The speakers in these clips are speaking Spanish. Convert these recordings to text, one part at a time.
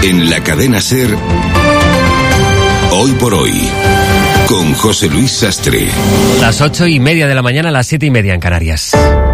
En la cadena SER, Hoy por Hoy, con José Luis Sastre. Las 8:30 de la mañana, las 7:30 en Canarias.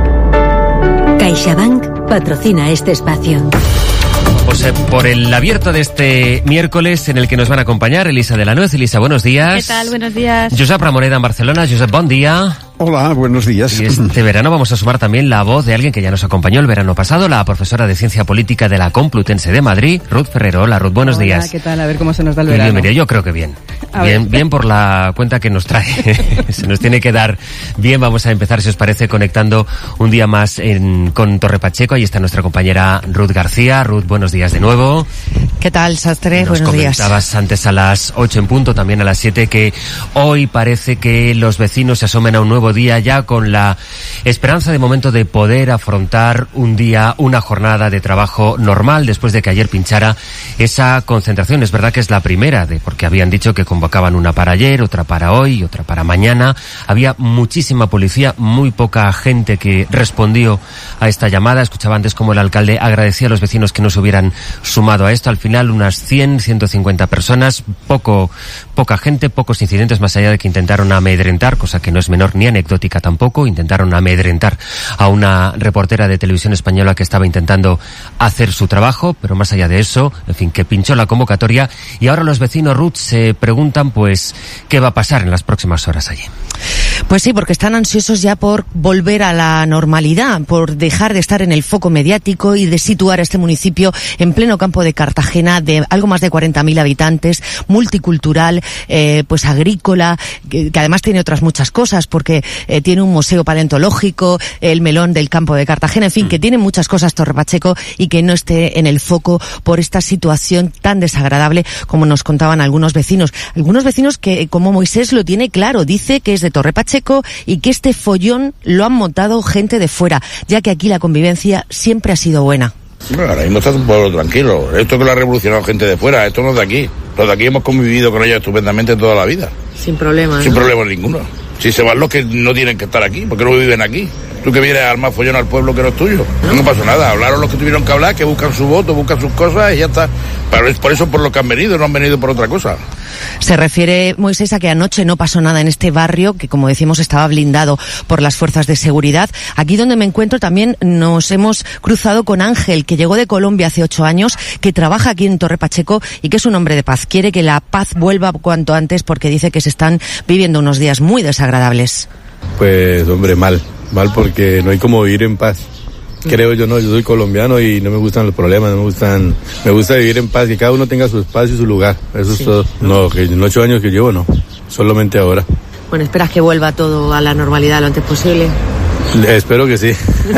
CaixaBank patrocina este espacio. Pues por el abierto de este miércoles en el que nos van a acompañar Elisa de la Nuez. Elisa, buenos días. ¿Qué tal? Buenos días. Josep Ramoneda en Barcelona. Josep, buen día. Hola, buenos días. Y este verano vamos a sumar también la voz de alguien que ya nos acompañó el verano pasado, la profesora de Ciencia Política de la Complutense de Madrid, Ruth Ferrero. Hola, Ruth, buenos días. ¿Qué tal? A ver cómo se nos da el verano. Bienvenido, yo creo que bien. Bien por la cuenta que nos trae. Se nos tiene que dar bien. Vamos a empezar, si os parece, conectando un día más con Torre Pacheco. Ahí está nuestra compañera Ruth García. Ruth, buenos días de nuevo. ¿Qué tal, Sastre? Buenos días. Nos comentabas antes a las 8 en punto, también a las 7, que hoy parece que los vecinos se asomen a un nuevo día ya con la esperanza de momento de poder afrontar un día, una jornada de trabajo normal después de que ayer pinchara esa concentración. Es verdad que es la primera, porque habían dicho que convocaban una para ayer, otra para hoy, otra para mañana. Había muchísima policía, muy poca gente que respondió a esta llamada. Escuchaba antes cómo el alcalde agradecía a los vecinos que no se hubieran sumado a esto. Al final unas 100, 150 personas, poca gente, pocos incidentes, más allá de que intentaron amedrentar, cosa que no es menor ni anecdótica tampoco. Intentaron amedrentar a una reportera de televisión española que estaba intentando hacer su trabajo, pero más allá de eso, en fin, que pinchó la convocatoria. Y ahora los vecinos, Ruth, se preguntan pues qué va a pasar en las próximas horas allí. Pues sí, porque están ansiosos ya por volver a la normalidad, por dejar de estar en el foco mediático y de situar a este municipio en pleno campo de Cartagena, de algo más de 40.000 habitantes, multicultural, pues agrícola, que además tiene otras muchas cosas, porque tiene un museo paleontológico, el melón del campo de Cartagena, en fin, que tiene muchas cosas Torre Pacheco, y que no esté en el foco por esta situación tan desagradable como nos contaban algunos vecinos. Algunos vecinos que, como Moisés, lo tiene claro, dice que es de Torre Pacheco y que este follón lo han montado gente de fuera, ya que aquí la convivencia siempre ha sido buena. Bueno, ahora mismo está un pueblo tranquilo. Esto que lo ha revolucionado gente de fuera, esto no es de aquí. Los de aquí hemos convivido con ellos estupendamente toda la vida. Sin problema. Sin problema ninguno. Si se van los que no tienen que estar aquí, porque no viven aquí. Tú que vienes al más follón al pueblo que no es tuyo. No pasó nada. Hablaron los que tuvieron que hablar, que buscan su voto, buscan sus cosas y ya está. Pero es por eso por lo que han venido, no han venido por otra cosa. Se refiere, Moisés, a que anoche no pasó nada en este barrio, que como decimos estaba blindado por las fuerzas de seguridad. Aquí donde me encuentro también nos hemos cruzado con Ángel, que llegó de Colombia hace 8 años, que trabaja aquí en Torre Pacheco y que es un hombre de paz. Quiere que la paz vuelva cuanto antes porque dice que se están viviendo unos días muy desagradables. Pues hombre, mal porque no hay como vivir en paz. Creo yo, no, yo soy colombiano y no me gustan los problemas, me gusta vivir en paz, que cada uno tenga su espacio y su lugar, eso sí. Es todo. No, que en 8 años que llevo no, solamente ahora. Bueno, ¿esperas que vuelva todo a la normalidad lo antes posible? Espero que sí.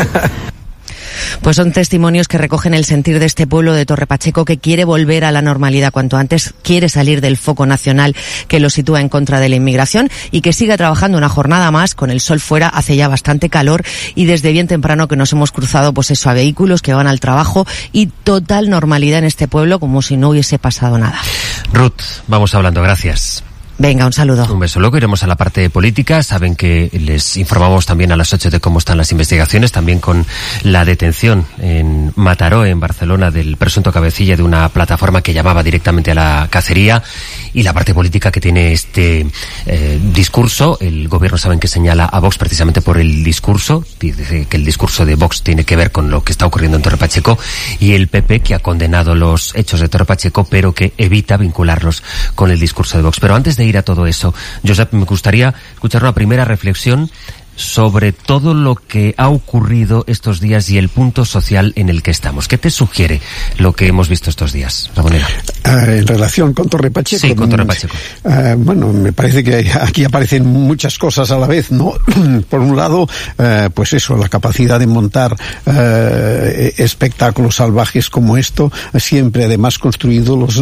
Pues son testimonios que recogen el sentir de este pueblo de Torre Pacheco, que quiere volver a la normalidad cuanto antes, quiere salir del foco nacional que lo sitúa en contra de la inmigración y que siga trabajando una jornada más con el sol fuera. Hace ya bastante calor y desde bien temprano que nos hemos cruzado pues eso, a vehículos que van al trabajo, y total normalidad en este pueblo como si no hubiese pasado nada. Ruth, vamos hablando, gracias. Venga, un saludo. Un beso. Luego iremos a la parte política. Saben que les informamos también a las 8 de cómo están las investigaciones, también con la detención en Mataró, en Barcelona, del presunto cabecilla de una plataforma que llamaba directamente a la cacería, y la parte política que tiene este discurso. El gobierno, saben que señala a Vox precisamente por el discurso. Dice que el discurso de Vox tiene que ver con lo que está ocurriendo en Torre Pacheco, y el PP, que ha condenado los hechos de Torre Pacheco, pero que evita vincularlos con el discurso de Vox. Pero antes de ir a todo eso, Josep, me gustaría escuchar una primera reflexión sobre todo lo que ha ocurrido estos días y el punto social en el que estamos. ¿Qué te sugiere lo que hemos visto estos días, Ramonera? En relación con Torre Pacheco. Sí, con Torre Pacheco. Bueno, me parece que aquí aparecen muchas cosas a la vez, ¿no? Por un lado, pues eso, la capacidad de montar espectáculos salvajes como esto, siempre además construyéndolos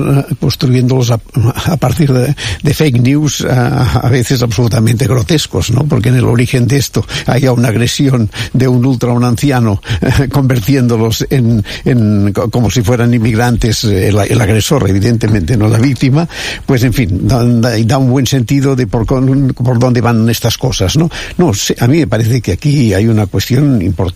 a partir de fake news, a veces absolutamente grotescos, ¿no? Porque en el origen de esto haya una agresión de un ultra a un anciano, convirtiéndolos en como si fueran inmigrantes, el agresor, evidentemente, no la víctima. Pues en fin, da un buen sentido de por dónde van estas cosas, ¿no? No, a mí me parece que aquí hay una cuestión importante.